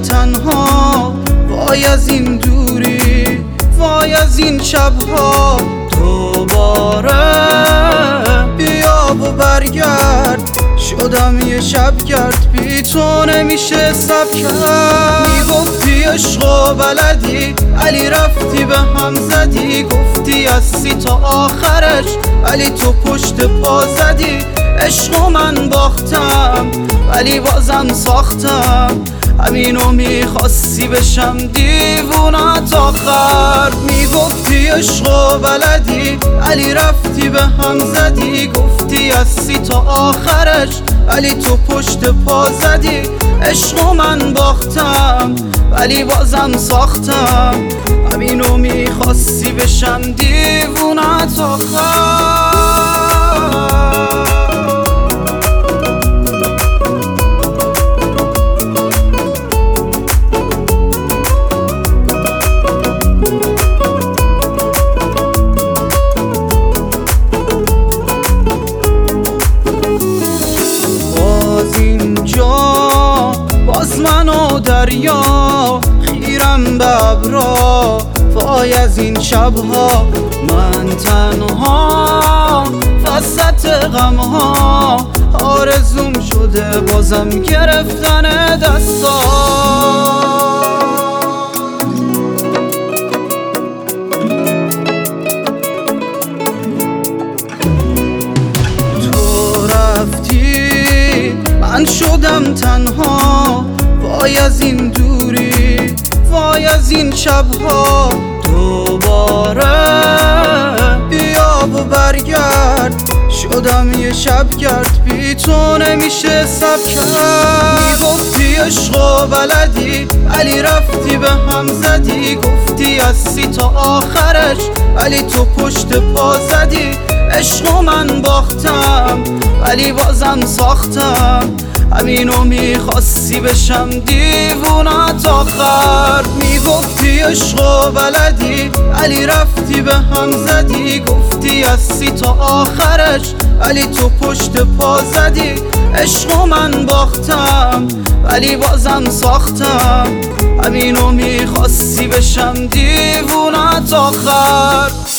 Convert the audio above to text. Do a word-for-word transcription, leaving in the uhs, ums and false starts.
تنها، وای از این دوری، وای از این شبها. دوباره بیا و برگرد، شدم یه شبگرد، بی تو نمیشه سب کرد. میگفتی عشق و بلدی، علی رفتی به هم زدی. گفتی از سی تا آخرش، علی تو پشت پا زدی. عشق و من باختم ولی بازم ساختم، همینو میخواستی بشم دیوونت آخر. میگفتی عشق و بلدی، علی رفتی به هم زدی. گفتی از سی تا آخرش، علی تو پشت پا زدی. عشق و من باختم ولی بازم ساختم، همینو میخواستی بشم دیوونت آخر. باز من و دریا خیرم به ابرا، وای از این شبها. من تنها وسط غمها، آرزوم شده بازم گرفتن دستا. تو رفتی من شدم تنها، وای از این دوری، وای از این شبها. دوباره بیا و برگرد، شدم یه شبگرد، بی تو نمیشه سب کرد. میگفتی عشق و بلدی، علی رفتی به هم زدی. گفتی از سی تا آخرش، علی تو پشت پا زدی. عشق و من باختم ولی بازم ساختم، همینو میخواستی بشم دیوونت آخر. میگفتی عشق و بلدی، علی رفتی به هم زدی. گفتی از سی تا آخرش، علی تو پشت پا زدی. عشق و من باختم ولی بازم ساختم، همینو میخواستی بشم دیوونت آخر.